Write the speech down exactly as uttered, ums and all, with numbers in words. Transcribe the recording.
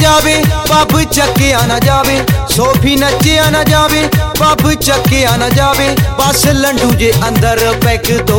जावे पब चक्या ना जावे, सोफी नचिया ना जावे पब चक्या ना जावे, बस लंडू जे अंदर पैक दो